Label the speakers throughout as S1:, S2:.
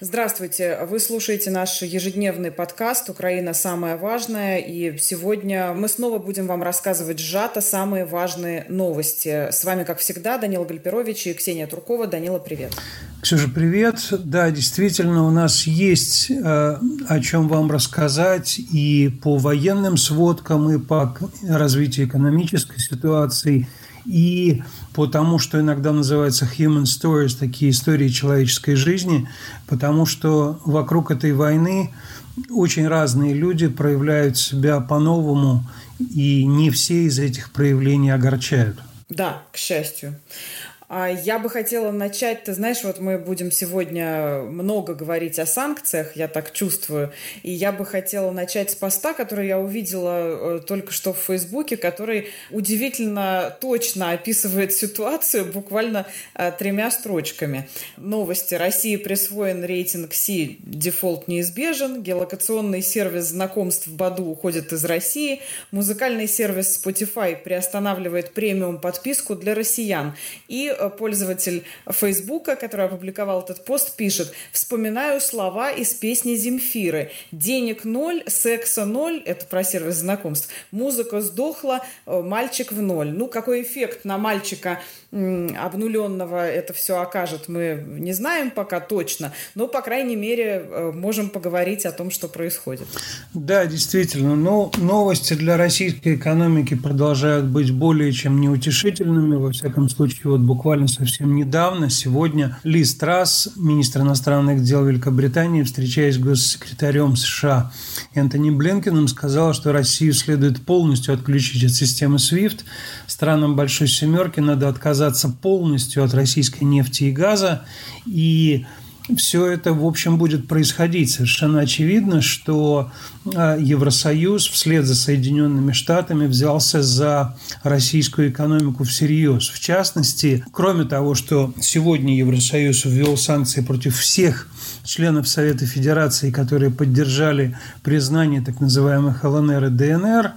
S1: Здравствуйте! Вы слушаете наш ежедневный подкаст «Украина. Самое важное». И сегодня мы снова будем вам рассказывать сжато самые важные новости. С вами, как всегда, Данила Гальперович и Ксения Туркова. Данила, привет!
S2: Ксюша, привет! Да, действительно, у нас есть о чем вам рассказать и по военным сводкам, и по развитию экономической ситуации, и по тому, что иногда называется human stories, такие истории человеческой жизни, потому что вокруг этой войны очень разные люди проявляют себя по-новому, и не все из этих проявлений огорчают.
S1: Да, к счастью. Я бы хотела начать, ты знаешь, вот мы будем сегодня много говорить о санкциях, я так чувствую, и я бы хотела начать с поста, который я увидела только что в Фейсбуке, который удивительно точно описывает ситуацию буквально 3 строчками. Новости. России присвоен рейтинг Си, дефолт неизбежен, геолокационный сервис знакомств Баду уходит из России, музыкальный сервис Spotify приостанавливает премиум-подписку для россиян, и пользователь Фейсбука, который опубликовал этот пост, пишет: «Вспоминаю слова из песни Земфиры. Денег 0, секса 0». Это про сервис знакомств. «Музыка сдохла, мальчик в 0». Ну, какой эффект на мальчика обнуленного это все окажет, мы не знаем пока точно, но, по крайней мере, можем поговорить о том, что происходит.
S2: Да, действительно. Но новости для российской экономики продолжают быть более чем неутешительными. Во всяком случае, вот буквально совсем недавно, сегодня, Лиз Трасс, министр иностранных дел Великобритании, встречаясь с госсекретарем США Энтони Блинкеном, сказала, что Россию следует полностью отключить от системы SWIFT. Странам Большой Семерки надо отказаться полностью от российской нефти и газа. И все это, в общем, будет происходить. Совершенно очевидно, что Евросоюз вслед за Соединенными Штатами взялся за российскую экономику всерьез. В частности, кроме того, что сегодня Евросоюз ввел санкции против всех членов Совета Федерации, которые поддержали признание так называемых ЛНР и ДНР,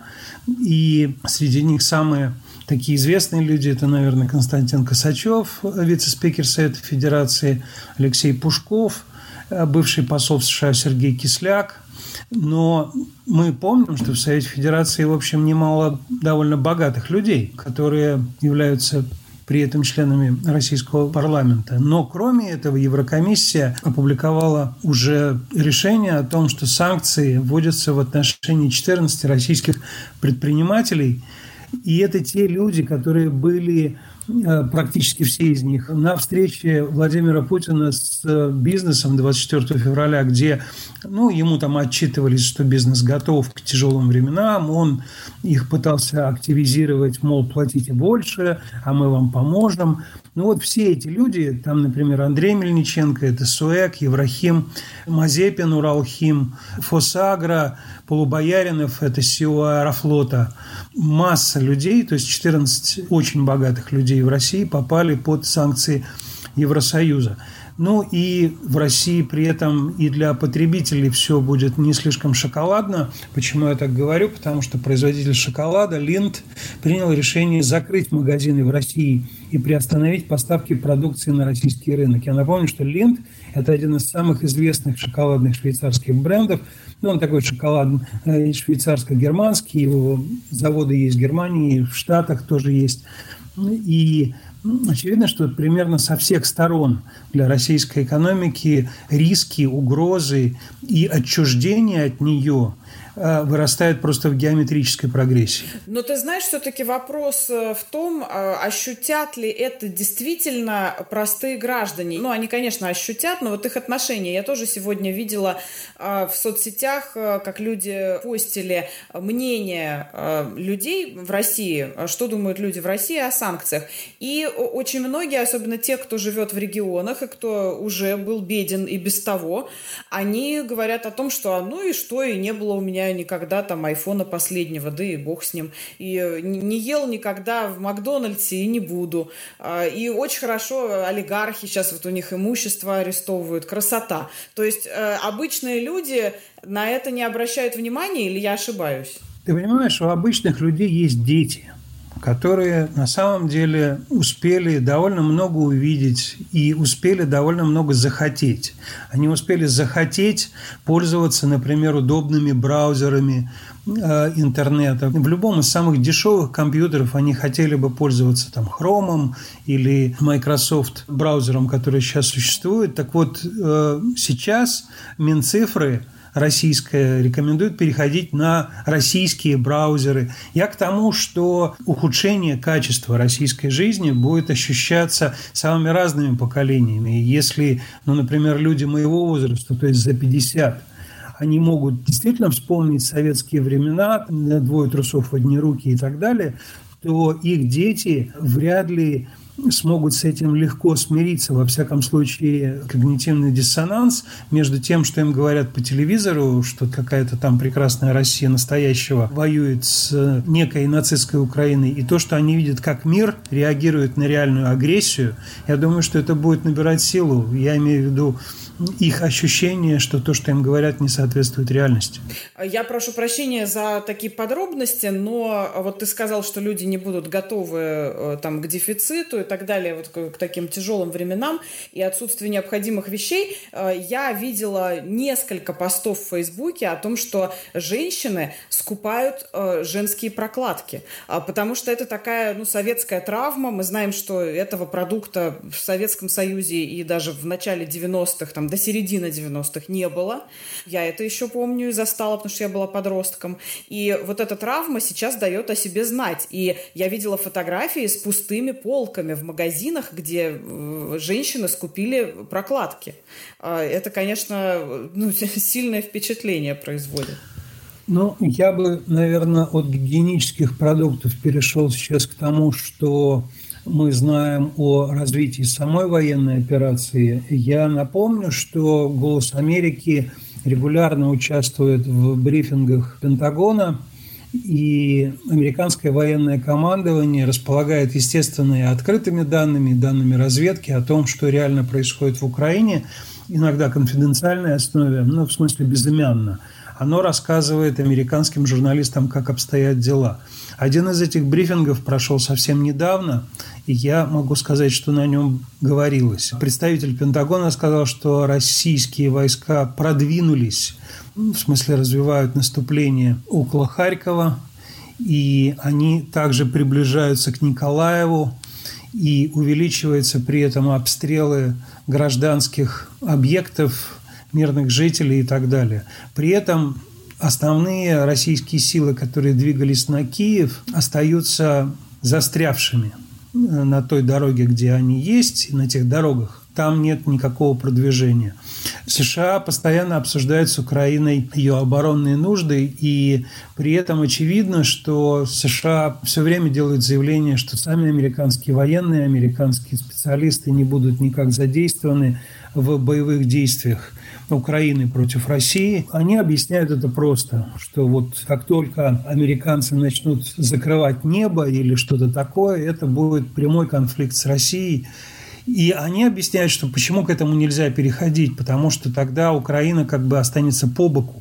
S2: и среди них самые такие известные люди – это, наверное, Константин Косачев, вице-спикер Совета Федерации, Алексей Пушков, бывший посол в США Сергей Кисляк. Но мы помним, что в Совете Федерации, в общем, немало довольно богатых людей, которые являются при этом членами российского парламента. Но кроме этого Еврокомиссия опубликовала уже решение о том, что санкции вводятся в отношении 14 российских предпринимателей. И это те люди, которые были, практически все из них, на встрече Владимира Путина с бизнесом 24 февраля, где ему там отчитывались, что бизнес готов к тяжелым временам, он их пытался активизировать, мол, платите больше, а мы вам поможем. Вот все эти люди, там, например, Андрей Мельниченко, это СУЭК, Еврахим, Мазепин, Уралхим, Фосагро, Полубояринов, это СИО Аэрофлота. Масса людей, то есть 14 очень богатых людей в России попали под санкции Евросоюза. И в России при этом и для потребителей все будет не слишком шоколадно. Почему я так говорю? Потому что производитель шоколада Линд принял решение закрыть магазины в России и приостановить поставки продукции на российский рынок. Я напомню, что Линд – это один из самых известных шоколадных швейцарских брендов. Он такой шоколад швейцарско-германский, его заводы есть в Германии, в Штатах тоже есть. И очевидно, что примерно со всех сторон для российской экономики риски, угрозы и отчуждение от нее вырастает просто в геометрической прогрессии.
S1: Но ты знаешь, все-таки вопрос в том, ощутят ли это действительно простые граждане. Они, конечно, ощутят, но вот их отношения. Я тоже сегодня видела в соцсетях, как люди постили мнение людей в России, что думают люди в России о санкциях. И очень многие, особенно те, кто живет в регионах и кто уже был беден и без того, они говорят о том, что и что, и не было у меня никогда там айфона последнего, да и бог с ним. И не ел никогда в Макдональдсе и не буду. И очень хорошо олигархи сейчас вот у них имущество арестовывают. Красота. То есть обычные люди на это не обращают внимания, или я ошибаюсь?
S2: Ты понимаешь, у обычных людей есть дети, которые на самом деле успели довольно много увидеть и успели довольно много захотеть. Они успели захотеть пользоваться, например, удобными браузерами интернета. В любом из самых дешевых компьютеров они хотели бы пользоваться там Chrome или Microsoft браузером, который сейчас существует. Так вот, сейчас Минцифры российская рекомендует переходить на российские браузеры. Я к тому, что ухудшение качества российской жизни будет ощущаться самыми разными поколениями. Если, например, люди моего возраста, то есть за 50, они могут действительно вспомнить советские времена, двое трусов в одни руки и так далее, то их дети вряд ли смогут с этим легко смириться. Во всяком случае, когнитивный диссонанс между тем, что им говорят по телевизору, что какая-то там прекрасная Россия настоящего воюет с некой нацистской Украиной, и то, что они видят, как мир реагирует на реальную агрессию, я думаю, что это будет набирать силу. Я имею в виду их ощущение, что то, что им говорят, не соответствует реальности.
S1: Я прошу прощения за такие подробности, но вот ты сказал, что люди не будут готовы там, к дефициту и так далее, вот к таким тяжелым временам и отсутствию необходимых вещей. Я видела несколько постов в Фейсбуке о том, что женщины скупают женские прокладки, потому что это такая советская травма. Мы знаем, что этого продукта в Советском Союзе и даже в начале 90-х, там, до середины 90-х не было. Я это еще помню и застала, потому что я была подростком. И вот эта травма сейчас дает о себе знать. И я видела фотографии с пустыми полками в магазинах, где женщины скупили прокладки. Это, конечно, сильное впечатление производит.
S2: Я бы, наверное, от гигиенических продуктов перешел сейчас к тому, что мы знаем о развитии самой военной операции. Я напомню, что «Голос Америки» регулярно участвует в брифингах Пентагона, и американское военное командование располагает, естественно, и открытыми данными разведки о том, что реально происходит в Украине, иногда на конфиденциальной основе, в смысле безымянно. Оно рассказывает американским журналистам, как обстоят дела. Один из этих брифингов прошел совсем недавно, и я могу сказать, что на нем говорилось. Представитель Пентагона сказал, что российские войска продвинулись, в смысле развивают наступление около Харькова, и они также приближаются к Николаеву, и увеличиваются при этом обстрелы гражданских объектов, мирных жителей и так далее. При этом основные российские силы, которые двигались на Киев, остаются застрявшими на той дороге, где они есть, и на тех дорогах. Там нет никакого продвижения. США постоянно обсуждают с Украиной ее оборонные нужды, и при этом очевидно, что США все время делают заявление, что сами американские военные, американские специалисты не будут никак задействованы в боевых действиях Украины против России. Они объясняют это просто, что вот как только американцы начнут закрывать небо или что-то такое, это будет прямой конфликт с Россией. И они объясняют, что почему к этому нельзя переходить, потому что тогда Украина как бы останется по боку.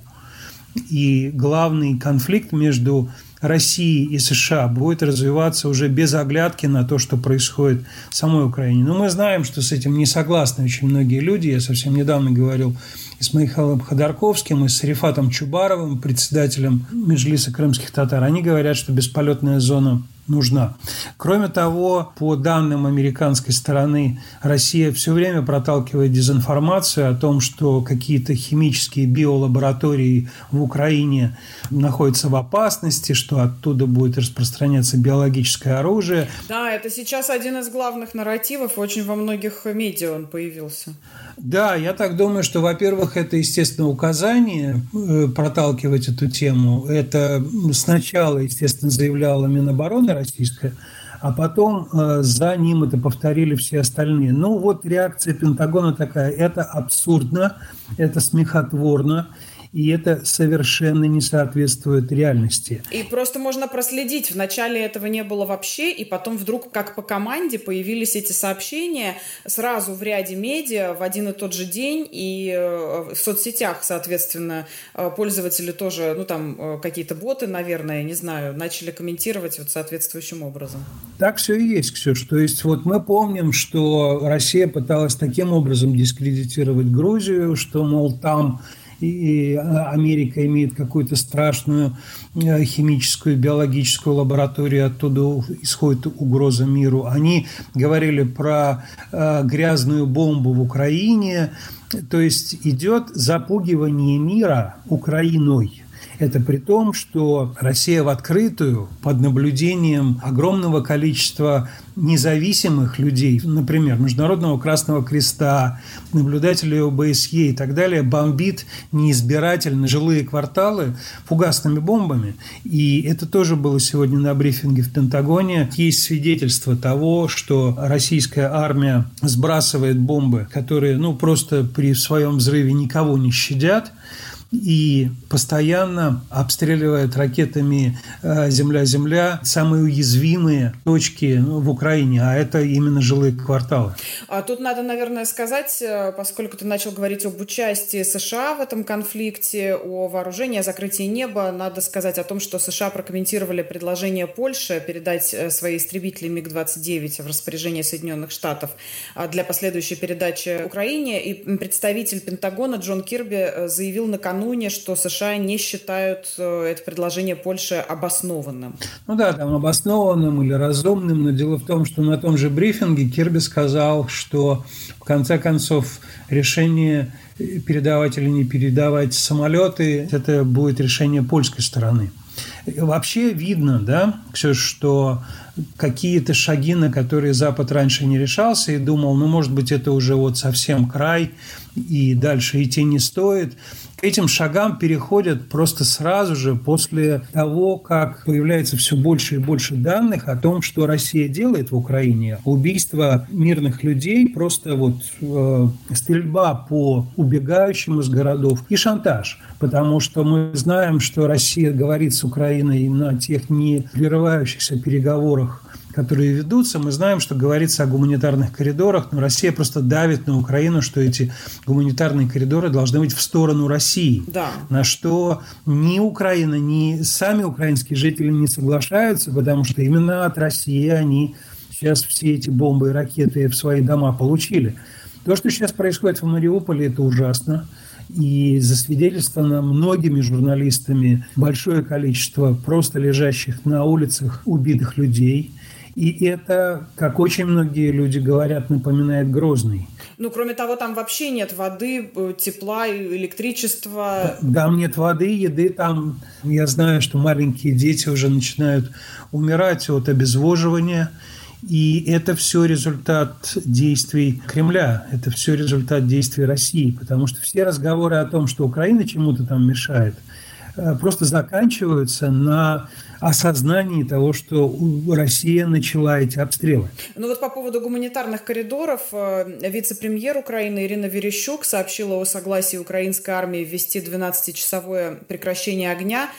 S2: И главный конфликт между Россией и США будет развиваться уже без оглядки на то, что происходит в самой Украине. Но мы знаем, что с этим не согласны очень многие люди. Я совсем недавно говорил и с Михаилом Ходорковским, и с Рифатом Чубаровым, председателем Меджлиса крымских татар. Они говорят, что бесполетная зона нужна. Кроме того, по данным американской стороны, Россия все время проталкивает дезинформацию о том, что какие-то химические биолаборатории в Украине находятся в опасности, что оттуда будет распространяться биологическое оружие.
S1: Да, это сейчас один из главных нарративов, очень во многих медиа он появился.
S2: Да, я так думаю, что, во-первых, это, естественно, указание проталкивать эту тему. Это сначала, естественно, заявляла Минобороны российская, а потом за ним это повторили все остальные. Вот реакция Пентагона такая: это абсурдно, это смехотворно. и это совершенно не соответствует реальности.
S1: И просто можно проследить. Вначале этого не было вообще, и потом вдруг, как по команде, появились эти сообщения сразу в ряде медиа в один и тот же день, и в соцсетях, соответственно, пользователи тоже, какие-то боты, наверное, не знаю, начали комментировать соответствующим образом.
S2: Так все и есть, Ксюш. То есть мы помним, что Россия пыталась таким образом дискредитировать Грузию, что, мол, там и Америка имеет какую-то страшную химическую, биологическую лабораторию, оттуда исходит угроза миру. Они говорили про грязную бомбу в Украине. То есть идет запугивание мира Украиной. Это при том, что Россия в открытую, под наблюдением огромного количества независимых людей, например, Международного Красного Креста, наблюдателей ОБСЕ и так далее, бомбит неизбирательно жилые кварталы фугасными бомбами. И это тоже было сегодня на брифинге в Пентагоне. Есть свидетельство того, что российская армия сбрасывает бомбы, которые просто при своем взрыве никого не щадят, и постоянно обстреливает ракетами земля-земля самые уязвимые точки в Украине, а это именно жилые кварталы.
S1: А тут надо, наверное, сказать, поскольку ты начал говорить об участии США в этом конфликте, о вооружении, о закрытии неба, надо сказать о том, что США прокомментировали предложение Польши передать свои истребители МиГ-29 в распоряжение Соединенных Штатов для последующей передачи Украине. И представитель Пентагона Джон Кирби заявил накануне, что США не считают это предложение Польши обоснованным.
S2: Там обоснованным или разумным, но дело в том, что на том же брифинге Кирби сказал, что в конце концов решение передавать или не передавать самолеты, это будет решение польской стороны. Вообще видно, Ксюш, что какие-то шаги, на которые Запад раньше не решался и думал, может быть, это уже совсем край, и дальше идти не стоит. К этим шагам переходят просто сразу же после того, как появляется все больше и больше данных о том, что Россия делает в Украине. Убийство мирных людей, просто стрельба по убегающим из городов и шантаж. Потому что мы знаем, что Россия говорит с Украиной на тех не прерывающихся переговорах, которые ведутся. Мы знаем, что говорится о гуманитарных коридорах, но Россия просто давит на Украину, что эти гуманитарные коридоры должны быть в сторону России.
S1: Да.
S2: На что ни Украина, ни сами украинские жители не соглашаются, потому что именно от России они сейчас все эти бомбы и ракеты в свои дома получили. То, что сейчас происходит в Мариуполе, это ужасно. И засвидетельствовано многими журналистами большое количество просто лежащих на улицах убитых людей. И это, как очень многие люди говорят, напоминает Грозный.
S1: Кроме того, там вообще нет воды, тепла, электричества.
S2: Там нет воды, еды. Там, я знаю, что маленькие дети уже начинают умирать от обезвоживания. И это все результат действий Кремля, это все результат действий России, потому что все разговоры о том, что Украина чему-то там мешает, просто заканчиваются на осознании того, что Россия начала эти обстрелы.
S1: По поводу гуманитарных коридоров, вице-премьер Украины Ирина Верещук сообщила о согласии украинской армии ввести 12-часовое прекращение огня,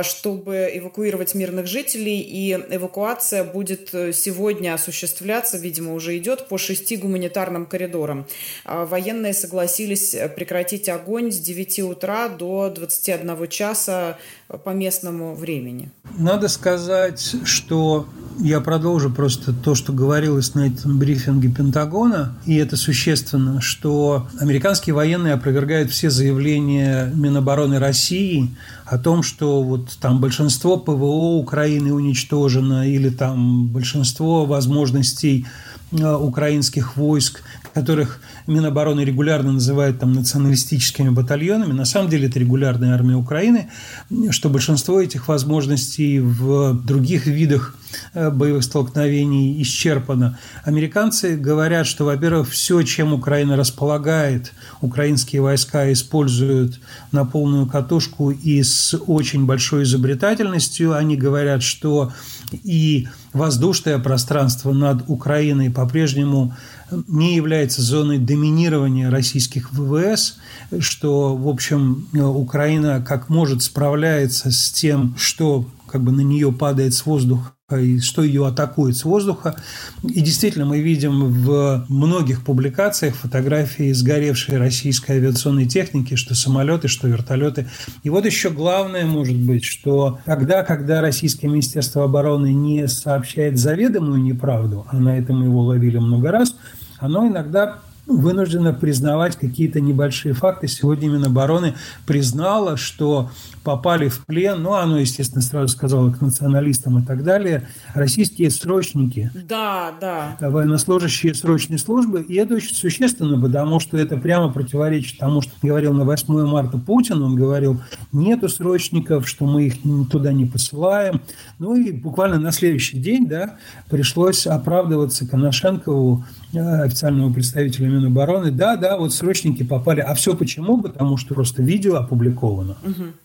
S1: чтобы эвакуировать мирных жителей, и эвакуация будет сегодня осуществляться, видимо, уже идет, по 6 гуманитарным коридорам. Военные согласились прекратить огонь с 9 утра до 21 часа по местному времени.
S2: Надо сказать, что я продолжу просто то, что говорилось на этом брифинге Пентагона, и это существенно, что американские военные опровергают все заявления Минобороны России о том, что там большинство ПВО Украины уничтожено, или там большинство возможностей украинских войск, которых Минобороны регулярно называют националистическими батальонами. На самом деле это регулярная армия Украины, что большинство этих возможностей в других видах боевых столкновений исчерпано. Американцы говорят, что, во-первых, все, чем Украина располагает, украинские войска используют на полную катушку и с очень большой изобретательностью. Они говорят, что и воздушное пространство над Украиной по-прежнему не является зоной доминирования российских ВВС, что, в общем, Украина как может справляется с тем, что как бы на нее падает с воздуха и что ее атакует с воздуха. И действительно мы видим в многих публикациях фотографии сгоревшей российской авиационной техники, что самолеты, что вертолеты. И вот еще главное может быть, что тогда, когда российское Министерство обороны не сообщает заведомую неправду, а на этом его ловили много раз, оно иногда вынуждено признавать какие-то небольшие факты. Сегодня Минобороны признало, что попали в плен, оно, естественно, сразу сказало к националистам и так далее, российские срочники.
S1: Да.
S2: Военнослужащие срочной службы. И это очень существенно, потому что это прямо противоречит тому, что говорил на 8 марта Путин. Он говорил, нету срочников, что мы их туда не посылаем. И буквально на следующий день пришлось оправдываться Коношенкову, официальному представителю Минобороны. Да, вот срочники попали. А все почему? Потому что просто видео опубликовано.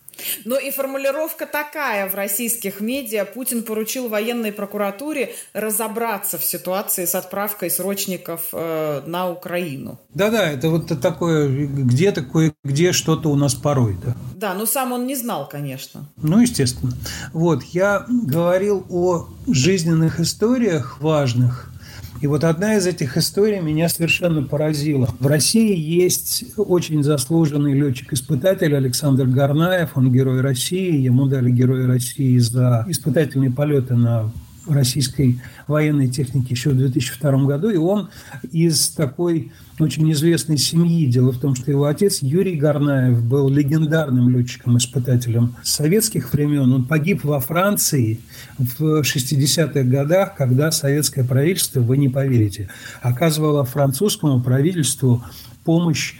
S1: Ну и формулировка такая в российских медиа. Путин поручил военной прокуратуре разобраться в ситуации с отправкой срочников на Украину.
S2: Да, это вот такое, где-то кое-где что-то у нас порой.
S1: Да, но сам он не знал, конечно.
S2: Естественно. Вот, я говорил о жизненных историях важных. И вот одна из этих историй меня совершенно поразила. В России есть очень заслуженный летчик-испытатель Александр Горнаев. Он герой России. Ему дали Героя России за испытательные полеты на российской военной технике еще в 2002 году. И он из такой очень известной семьи. Дело в том, что его отец Юрий Горнаев был легендарным летчиком-испытателем советских времен. Он погиб во Франции в 60-х годах, когда советское правительство, вы не поверите, оказывало французскому правительству помощь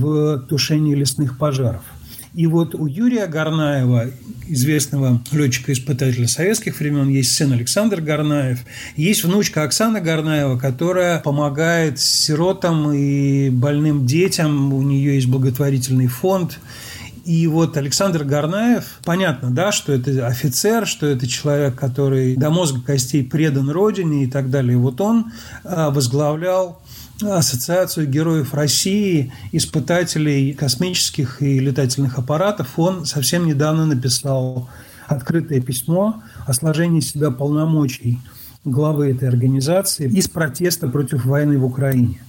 S2: в тушении лесных пожаров. И вот у Юрия Горнаева, известного летчика-испытателя советских времен, есть сын Александр Горнаев, есть внучка Оксана Горнаева, которая помогает сиротам и больным детям, у нее есть благотворительный фонд. И вот Александр Горнаев, понятно, что это офицер, что это человек, который до мозга костей предан родине и так далее. Вот он возглавлял Ассоциацию героев России, испытателей космических и летательных аппаратов. Он совсем недавно написал открытое письмо о сложении себя полномочий главы этой организации из протеста против войны в Украине.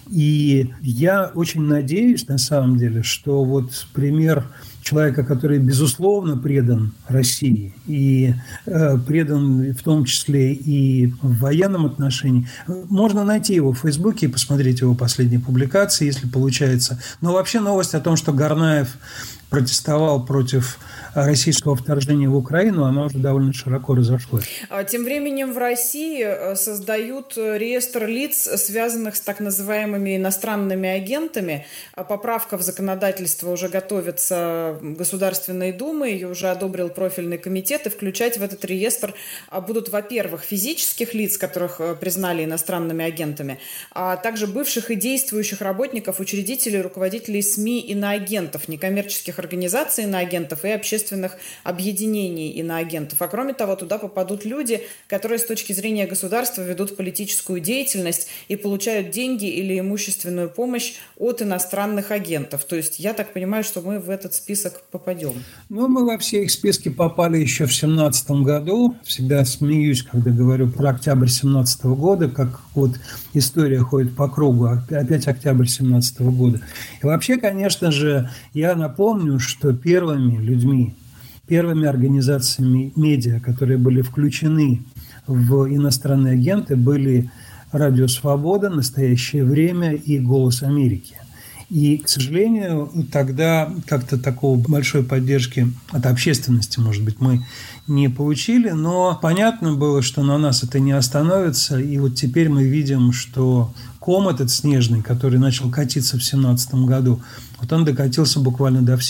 S2: И я очень надеюсь, на самом деле, что вот пример человека, который, безусловно, предан России и предан в том числе и в военном отношении. Можно найти его в Фейсбуке и посмотреть его последние публикации, если получается. Но вообще новость о том, что Горнаев протестовал против российского вторжения в Украину, она уже довольно широко разошлась.
S1: Тем временем в России создают реестр лиц, связанных с так называемыми иностранными агентами. Поправка в законодательство уже готовится Государственной Думой, ее уже одобрил профильный комитет, и включать в этот реестр будут, во-первых, физических лиц, которых признали иностранными агентами, а также бывших и действующих работников, учредителей, руководителей СМИ, иноагентов, некоммерческих организаций иноагентов и общественных объединений иноагентов. А кроме того, туда попадут люди, которые с точки зрения государства ведут политическую деятельность и получают деньги или имущественную помощь от иностранных агентов. То есть я так понимаю, что мы в этот список попадем.
S2: Мы во все их списки попали еще в 2017 году. Всегда смеюсь, когда говорю про октябрь 2017 года, как вот история ходит по кругу. Опять октябрь 2017 года. И вообще, конечно же, я напомню, что первыми людьми, первыми организациями медиа, которые были включены в иностранные агенты, были Радио Свобода, Настоящее время и Голос Америки. И, к сожалению, тогда как-то такой большой поддержки от общественности, может быть, мы не получили, но понятно было, что на нас это не остановится, и вот теперь мы видим, что ком этот снежный, который начал катиться в 2017 году, вот он докатился буквально до всех.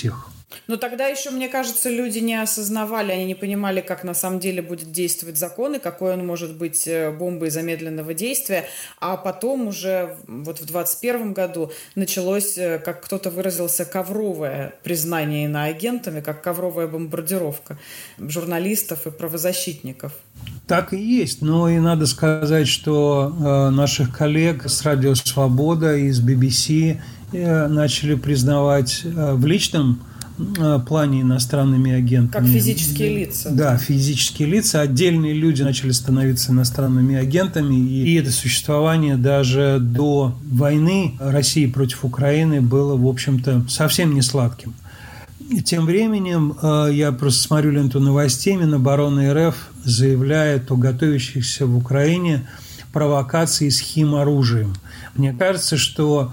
S1: Но тогда еще, мне кажется, люди не осознавали, они не понимали, как на самом деле будет действовать закон и какой он может быть бомбой замедленного действия. А потом уже вот в 2021 году началось, как кто-то выразился, ковровое признание иноагентами, как ковровая бомбардировка журналистов и правозащитников.
S2: Так и есть, но и надо сказать, что наших коллег с Радио Свобода и с BBC начали признавать в личном плане иностранными агентами.
S1: Как физические лица.
S2: Да, физические лица. Отдельные люди начали становиться иностранными агентами. И это существование даже до войны России против Украины было, в общем-то, совсем не сладким. И тем временем я просто смотрю ленту новостей, Минобороны РФ заявляет о готовящихся в Украине провокации с химоружием. Мне кажется, что,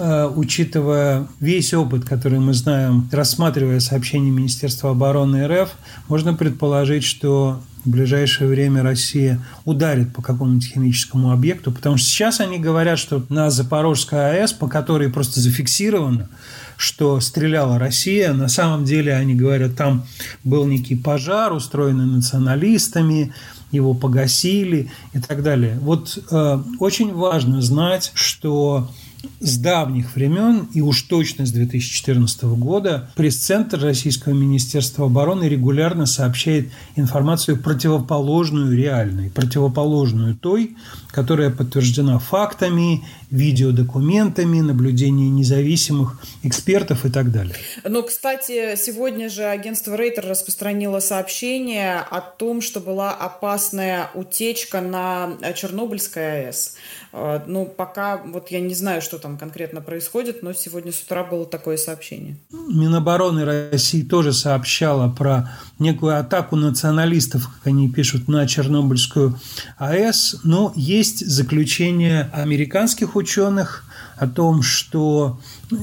S2: учитывая весь опыт, который мы знаем, рассматривая сообщения Министерства обороны РФ, можно предположить, что в ближайшее время Россия ударит по какому-нибудь химическому объекту, потому что сейчас они говорят, что на Запорожской АЭС, по которой просто зафиксировано, что стреляла Россия, на самом деле они говорят, там был некий пожар, устроенный националистами, его погасили и так далее. Вот очень важно знать, что с давних времен, и уж точно с 2014 года, пресс-центр Российского Министерства обороны регулярно сообщает информацию противоположную реальной, противоположную той, которая подтверждена фактами, видеодокументами, наблюдением независимых экспертов и так далее.
S1: Но, кстати, сегодня же агентство Рейтер распространило сообщение о том, что была опасная утечка на Чернобыльской АЭС. Ну, пока вот я не знаю, что там конкретно происходит, но сегодня с утра было такое сообщение.
S2: Минобороны России тоже сообщала про некую атаку националистов, как они пишут, на Чернобыльскую АЭС, но есть заключение американских ученых о том, что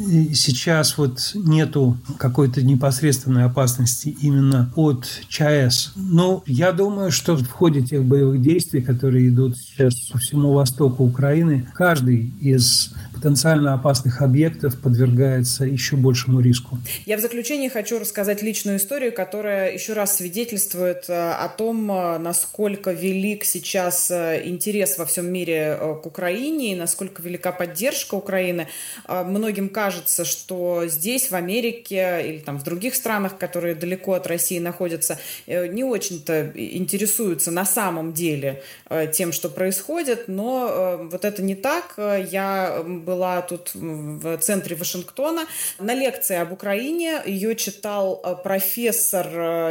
S2: сейчас вот нету какой-то непосредственной опасности именно от ЧАЭС. Но я думаю, что в ходе тех боевых действий, которые идут сейчас по всему востоку Украины, каждый из потенциально опасных объектов подвергается еще большему риску.
S1: Я в заключение хочу рассказать личную историю, которая еще раз свидетельствует о том, насколько велик сейчас интерес во всем мире к Украине и насколько велика поддержка Украины. Многим кажется, что здесь, в Америке или там в других странах, которые далеко от России находятся, не очень-то интересуются на самом деле тем, что происходит, но вот это не так. Я была тут в центре Вашингтона на лекции об Украине. Ее читал профессор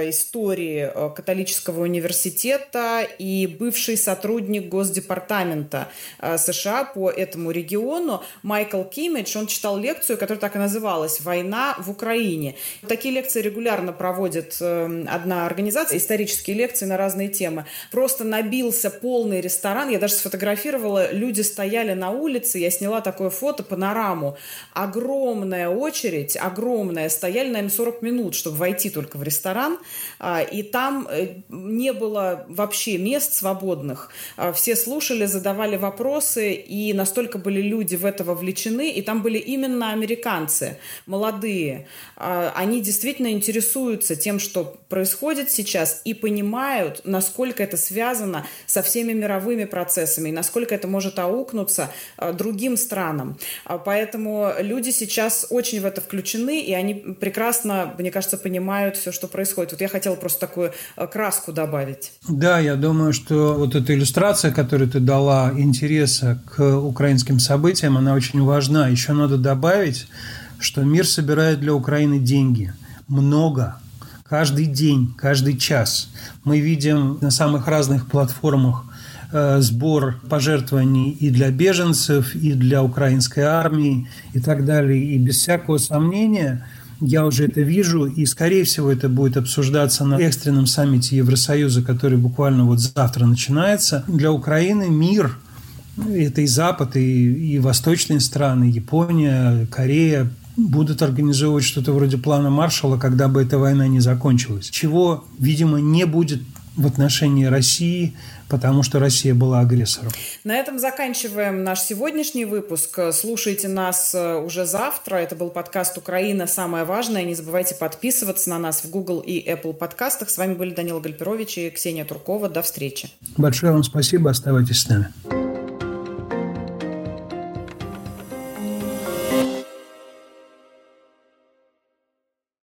S1: истории католического университета и бывший сотрудник Госдепартамента США по этому региону Майкл Кимидж. Он читал лекцию, которая так и называлась «Война в Украине». Такие лекции регулярно проводит одна организация, исторические лекции на разные темы. Просто набился полный ресторан. Я даже сфотографировала, люди стояли на улице, я сняла такое фото, панораму. Огромная очередь, огромная, стояли, наверное, 40 минут, чтобы войти только в ресторан. И там не было вообще мест свободных. Все слушали, задавали вопросы, и настолько были люди в это вовлечены, и там были именно американцы, молодые. Они действительно интересуются тем, что происходит сейчас, и понимают, насколько это связано со всеми мировыми процессами, и насколько это может аукнуться другим странам. Поэтому люди сейчас очень в это включены, и они прекрасно, мне кажется, понимают все, что происходит. Вот я хотела просто такую краску добавить.
S2: Да, я думаю, что вот эта иллюстрация, которую ты дала, интереса к украинским событиям, она очень важна. Еще надо добавить, что мир собирает для Украины деньги. Много. Каждый день, каждый час. Мы видим на самых разных платформах сбор пожертвований и для беженцев, и для украинской армии, и так далее. И без всякого сомнения, я уже это вижу, и, скорее всего, это будет обсуждаться на экстренном саммите Евросоюза, который буквально вот завтра начинается. Для Украины мир, это и Запад, и восточные страны, Япония, Корея, будут организовывать что-то вроде плана Маршалла, когда бы эта война не закончилась. Чего, видимо, не будет в отношении России, потому что Россия была агрессором.
S1: На этом заканчиваем наш сегодняшний выпуск. Слушайте нас уже завтра. Это был подкаст «Украина. Самое важное». Не забывайте подписываться на нас в Google и Apple подкастах. С вами были Данила Гальперович и Ксения Туркова. До встречи.
S2: Большое вам спасибо. Оставайтесь с нами.